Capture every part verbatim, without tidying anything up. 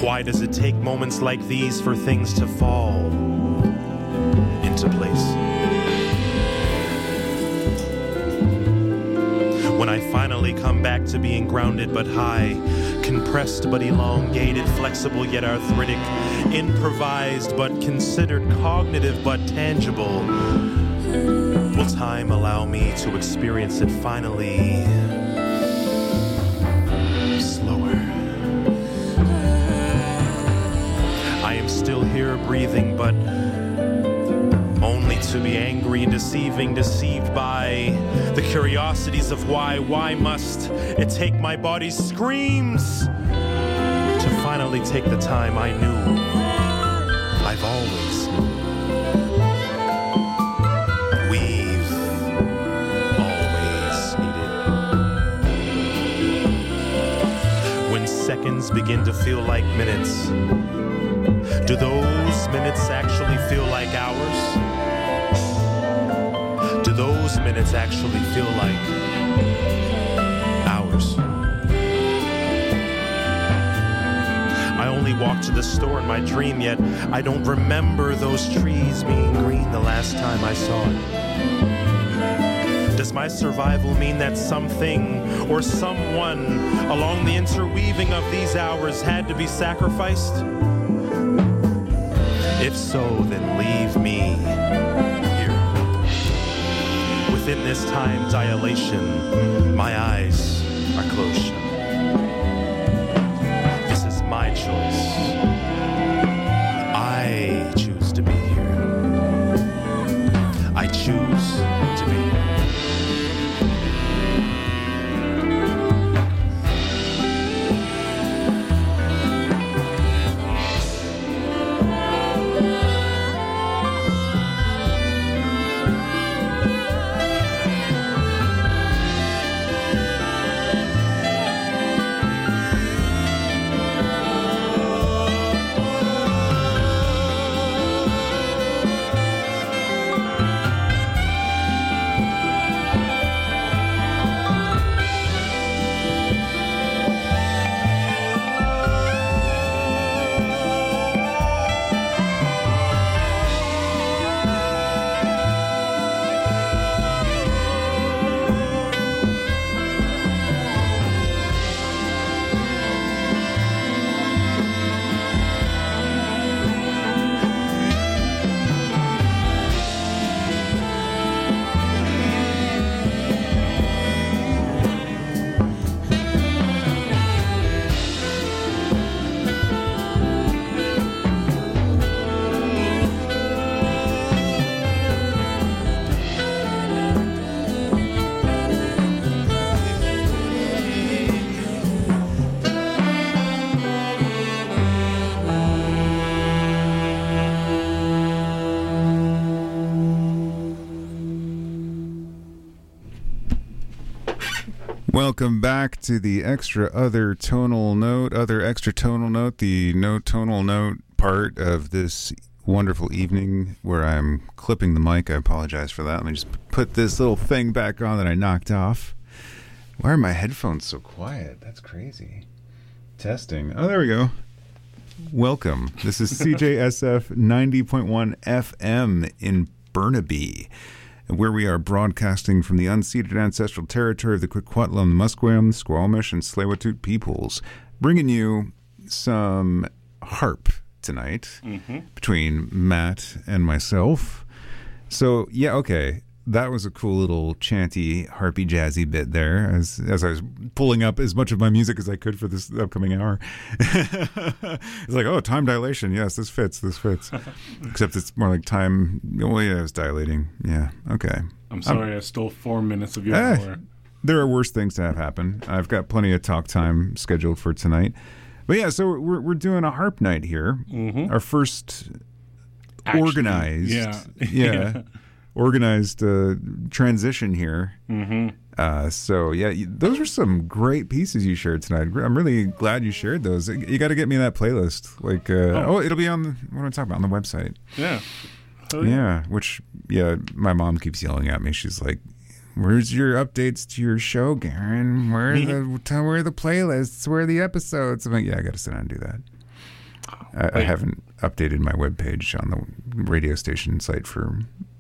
Why does it take moments like these for things to fall into place? When I finally come back to being grounded but high, compressed but elongated, flexible yet arthritic, improvised but considered, cognitive but tangible, will time allow me to experience it finally slower? I am still here breathing, but only to be angry and deceiving, deceived by the curiosities of why. Why must it take my body's screams to finally take the time I knew I've always known? We've always needed. When seconds begin to feel like minutes, do those minutes actually feel like hours? Do those minutes actually feel like hours? I only walked to the store in my dream, yet I don't remember those trees being green the last time I saw it. Does my survival mean that something or someone along the interweaving of these hours had to be sacrificed? If so, then leave me here. Within this time dilation, my eyes are closed shut. This is my choice. I choose to be here. I choose to be here. Welcome back to the extra other tonal note, other extra tonal note, the no tonal note part of this wonderful evening where I'm clipping the mic. I apologize for that. Let me just put this little thing back on that I knocked off. Why are my headphones so quiet? That's crazy. Testing. Oh, there we go. Welcome. This is C J S F ninety point one F M in Burnaby, where we are broadcasting from the unceded ancestral territory of the Kwikwetlam, Musqueam, Squamish, and Tsleil-Waututh peoples, bringing you some harp tonight mm-hmm. between Matt and myself. So, yeah, okay, that was a cool little chanty, harpy, jazzy bit there as as I was pulling up as much of my music as I could for this upcoming hour. It's like, oh, time dilation. Yes, this fits, this fits. Except it's more like time. Oh, yeah, it was dilating. Yeah, okay. I'm sorry I'm, I stole four minutes of your eh, hour. There are worse things to have happen. I've got plenty of talk time scheduled for tonight. But yeah, so we're we're doing a harp night here. Mm-hmm. Our first Actually, organized. Yeah. Yeah. yeah. organized uh, transition here. Mm-hmm. Uh, so, yeah, those are some great pieces you shared tonight. I'm really glad you shared those. You got to get me that playlist. Like, uh, oh. oh, it'll be on, the, what am I talking about, on the website. Yeah. Oh, yeah. Yeah, which, yeah, my mom keeps yelling at me. She's like, where's your updates to your show, Garen? Where are the, tell, where are the playlists? Where are the episodes? I'm like, yeah, I got to sit down and do that. I, I haven't updated my webpage on the radio station site for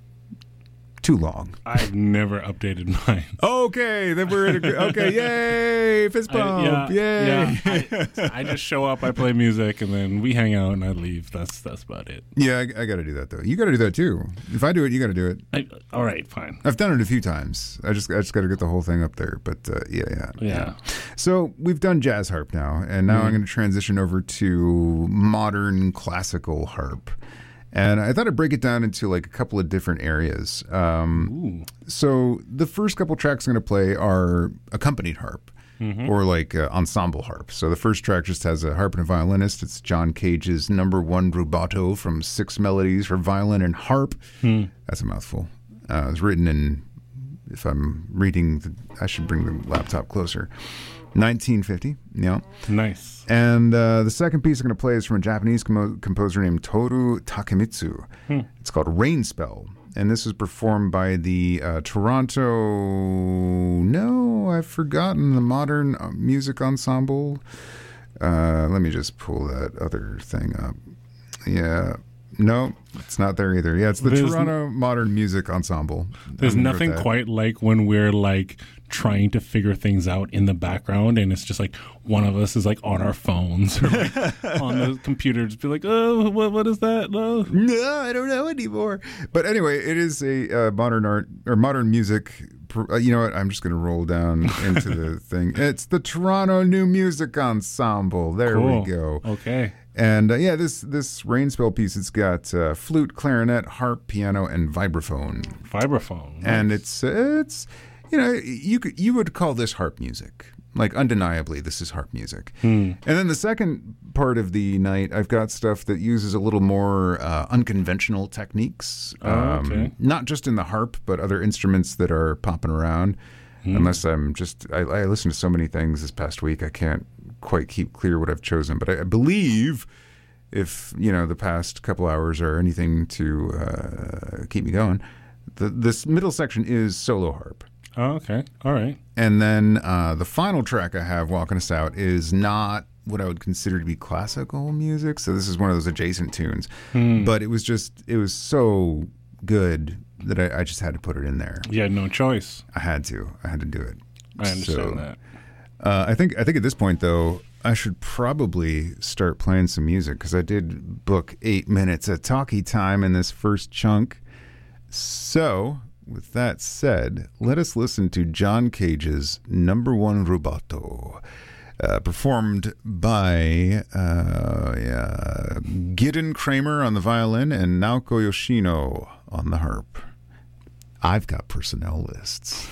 too long. I've never updated mine. Okay, then we're in a, okay. Yay, fist bump! I, yeah, yay! Yeah, I, I just show up, I play music, and then we hang out, and I leave. That's that's about it. Yeah, I, I got to do that though. You got to do that too. If I do it, you got to do it. I, all right, fine. I've done it a few times. I just I just got to get the whole thing up there. But uh, yeah, yeah, Yeah. So we've done jazz harp now, and now Mhm. I'm going to transition over to modern classical harp. And I thought I'd break it down into like a couple of different areas. Um, Ooh. so the first couple tracks I'm going to play are accompanied harp, Mhm. or like uh, ensemble harp. So the first track just has a harp and a violinist. It's John Cage's number one rubato from Six Melodies for Violin and Harp. Hmm. That's a mouthful. Uh, it was written in, if I'm reading, the, I should bring the laptop closer, nineteen fifty. Yeah. Nice. And uh, the second piece I'm going to play is from a Japanese com- composer named Toru Takemitsu. Hmm. It's called Rain Spell. And this is performed by the uh, Toronto... No, I've forgotten the Modern uh, Music Ensemble. Uh, let me just pull that other thing up. Yeah. No, it's not there either. Yeah, it's the There's Toronto Modern Music Ensemble. There's I'm gonna go nothing with that. quite like when we're like trying to figure things out in the background, and it's just like one of us is like on our phones or like on the computer, just be like, oh, what what is that? No. No, I don't know anymore. But anyway, it is a uh, modern art or modern music. Uh, you know what? I'm just going to roll down into the thing. It's the Toronto New Music Ensemble. There Cool. we go. Okay. And uh, yeah, this this rain spell piece, it's got uh, flute, clarinet, harp, piano, and vibraphone. Vibraphone. And Nice. it's it's you know you could you would call this harp music. Like undeniably, this is harp music. Hmm. And then the second part of the night, I've got stuff that uses a little more uh, unconventional techniques. Oh, okay. Not just in the harp, but other instruments that are popping around. Hmm. Unless I'm just, I, I listened to so many things this past week, I can't quite keep clear what I've chosen. But I, I believe if, you know, the past couple hours are anything to uh, keep me going, the, this middle section is solo harp. Oh, okay. All right. And then uh, the final track I have walking us out is not what I would consider to be classical music. So this is one of those adjacent tunes. Hmm. But it was just, it was so good that I, I just had to put it in there. You had no choice. I had to. I had to do it. I understand So, that. Uh, I think I think at this point, though, I should probably start playing some music because I did book eight minutes of talkie time in this first chunk. So, with that said, let us listen to John Cage's number one rubato, uh, performed by uh, yeah, Gideon Kramer on the violin and Naoko Yoshino on the harp. I've got personnel lists.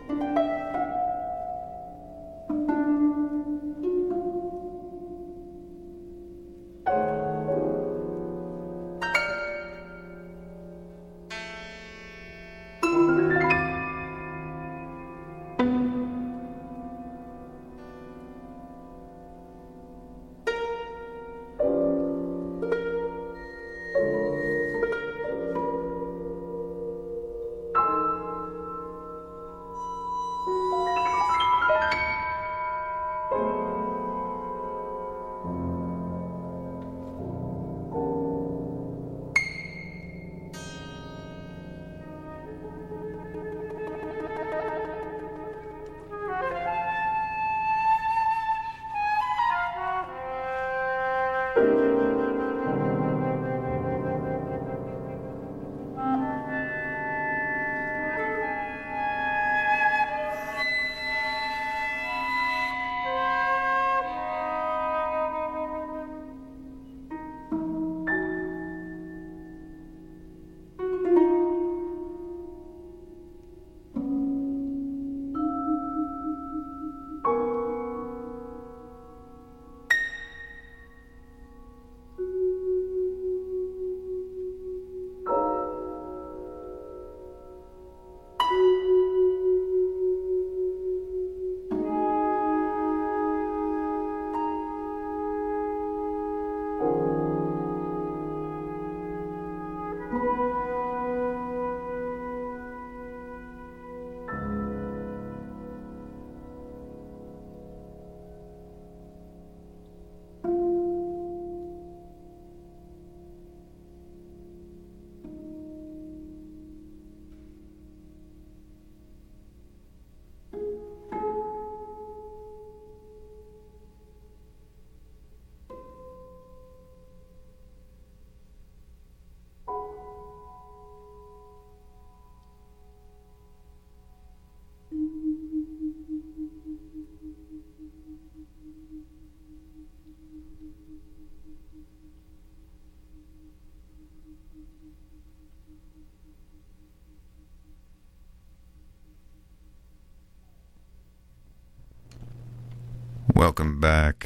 Welcome back.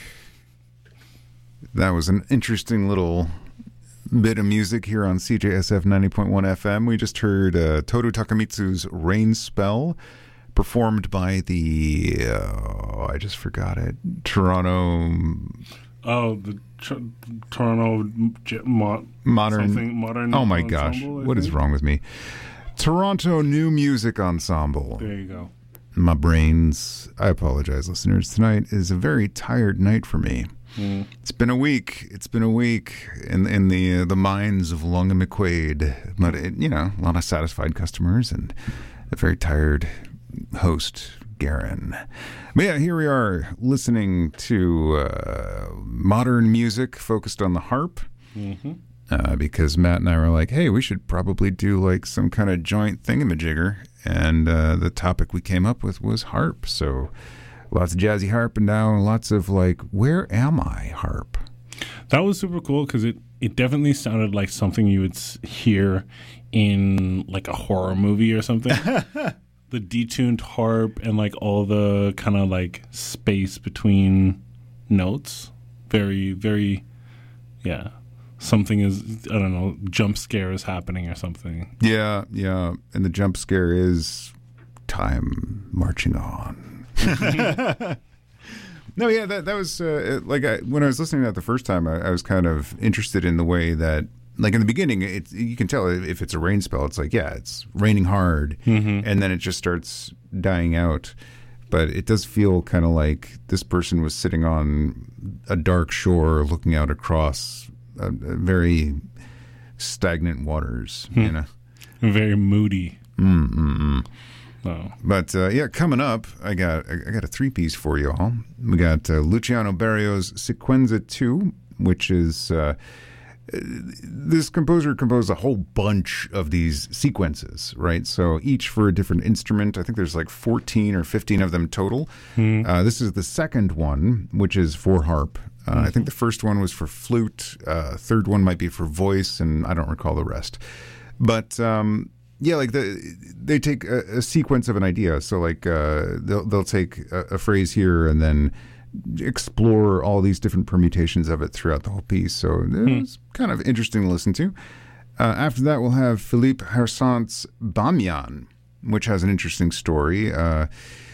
That was an interesting little bit of music here on C J S F ninety point one F M. We just heard uh, Toru Takemitsu's Rain Spell, performed by the, uh, I just forgot it, Toronto... Oh, the tr- Toronto J- Mo- Modern... modern Oh my ensemble, gosh, I what think? is wrong with me? Toronto New Music Ensemble. There you go. My brains, I apologize, listeners. Tonight is a very tired night for me. Mm. It's been a week. It's been a week in in the uh, the mines of Long and McQuaid. But, it, you know, a lot of satisfied customers and a very tired host, Garen. But yeah, here we are listening to uh, modern music focused on the harp. Mm-hmm. Uh, because Matt and I were like, hey, we should probably do like some kind of joint thingamajigger. And uh, the topic we came up with was harp. So lots of jazzy harp and now lots of like, where am I harp? That was super cool because it, it definitely sounded like something you would s- hear in like a horror movie or something. The detuned harp and like all the kind of like space between notes. Very, very, yeah. Something is, I don't know, jump scare is happening or something. Yeah, yeah. And the jump scare is time marching on. No, yeah, that that was uh, like I, when I was listening to that the first time, I, I was kind of interested in the way that, like in the beginning, it's, you can tell if it's a rain spell. It's like, yeah, it's raining hard, Mm-hmm. and then it just starts dying out. But it does feel kind of like this person was sitting on a dark shore, looking out across a, a very stagnant waters. Hmm. You know, Very moody. Mm-mm-mm. Oh. But uh, yeah, coming up, I got I got a three piece for you all. We got uh, Luciano Berio's Sequenza two, which is uh, this composer composed a whole bunch of these sequences, right? So each for a different instrument. I think there's like fourteen or fifteen of them total. Hmm. Uh, this is the second one, which is for harp. Uh, I think the first one was for flute. Uh, third one might be for voice, and I don't recall the rest. But um, yeah, like the they take a, a sequence of an idea. So like uh, they'll they'll take a, a phrase here and then explore all these different permutations of it throughout the whole piece. So it's hmm. kind of interesting to listen to. Uh, after that, we'll have Philippe Hersant's Bamyan, which has an interesting story. Uh,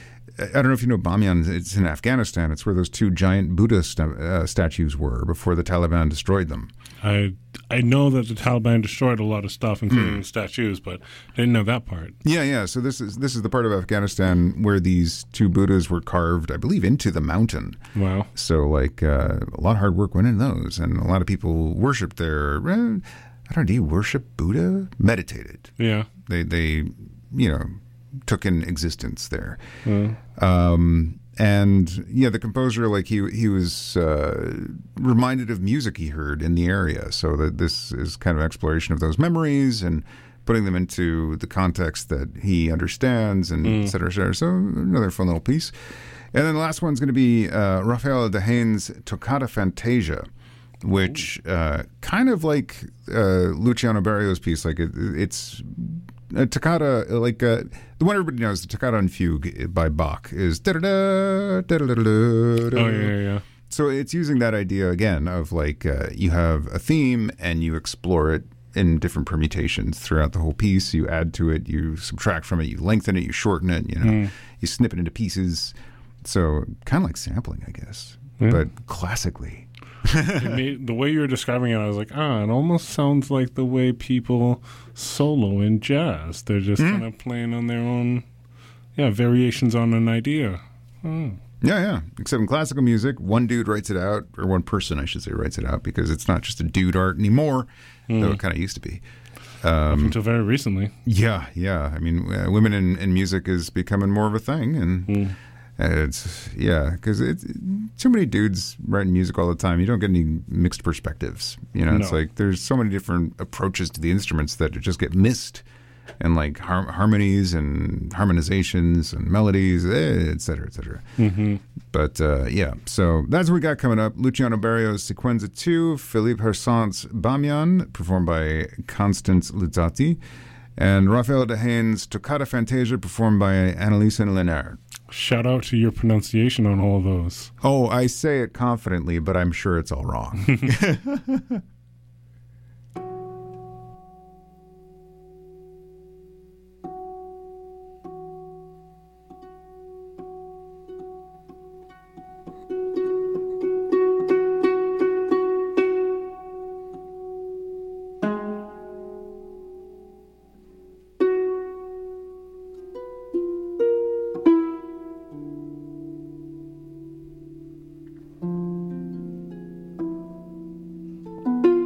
I don't know if you know Bamyan. It's in Afghanistan. It's where those two giant Buddha st- uh, statues were before the Taliban destroyed them. I I know that the Taliban destroyed a lot of stuff, including mm. statues, but I didn't know that part. Yeah, yeah. So this is this is the part of Afghanistan where these two Buddhas were carved, I believe, into the mountain. Wow. So like uh, a lot of hard work went in those, and a lot of people worshipped there. Eh, I don't know. Do you worship Buddha? Meditated. Yeah. They they you know took in existence there. Mm. Um, and yeah, the composer, like he he was uh, reminded of music he heard in the area. So that this is kind of exploration of those memories and putting them into the context that he understands, and mm. et cetera, et cetera. So another fun little piece. And then the last one's going to be uh, Raphael Dehaene's Toccata Fantasia, which uh, kind of like uh, Luciano Berio's piece. Like it, it's a toccata, like uh, the one everybody knows, the Toccata and Fugue by Bach is da-da-da, da-da-da-da-da. Oh, yeah, yeah, yeah. So it's using that idea again of like uh, you have a theme and you explore it in different permutations throughout the whole piece. You add to it, you subtract from it, you lengthen it, you shorten it, you know, mm. you snip it into pieces. So kind of like sampling, I guess, yeah. but classically. It made, the way you were describing it, I was like, ah, it almost sounds like the way people solo in jazz. They're just mm. kind of playing on their own, yeah, variations on an idea. Oh. Yeah, yeah. Except in classical music, one dude writes it out, or one person, I should say, writes it out, because it's not just a dude art anymore, mm. though it kind of used to be. Um, Up until very recently. Yeah, yeah. I mean, uh, women in, in music is becoming more of a thing, and... Mm. It's yeah, because it's too many dudes writing music all the time. You don't get any mixed perspectives. You know, no. It's like there's so many different approaches to the instruments that just get missed, and like har- harmonies and harmonizations and melodies, eh, et cetera, et cetera. Mm-hmm. But uh, yeah, so that's what we got coming up. Luciano Berio's Sequenza two, Philippe Hersant's Bamyan, performed by Constance Luzzati, and Raphael Dehaene's Toccata Fantasia, performed by Annalisa Lennart. Shout out to your pronunciation on all those. Oh, I say it confidently, but I'm sure it's all wrong. Thank you.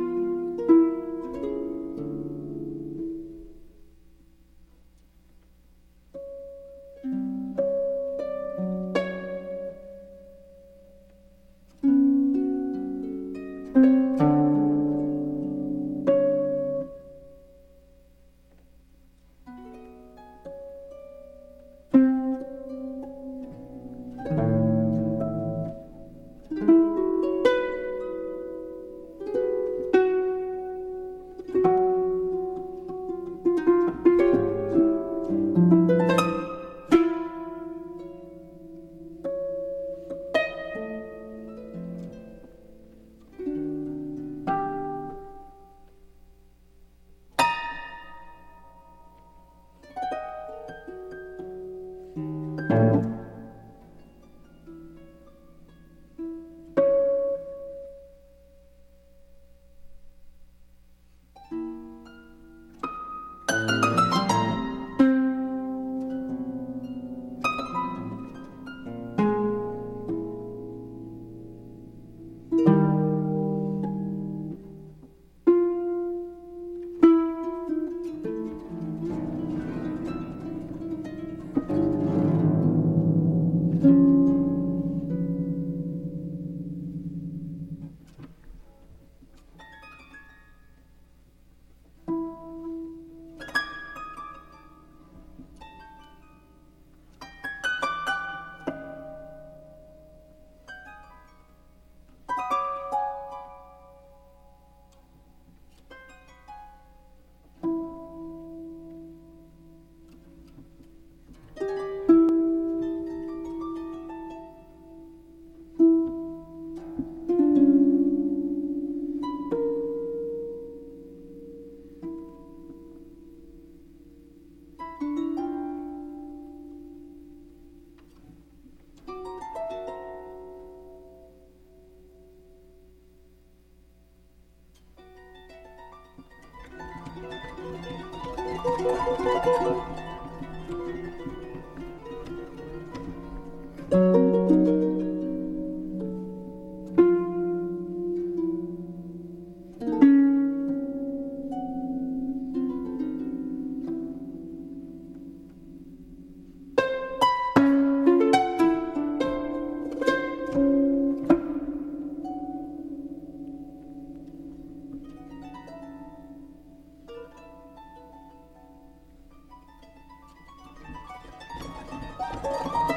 Bye.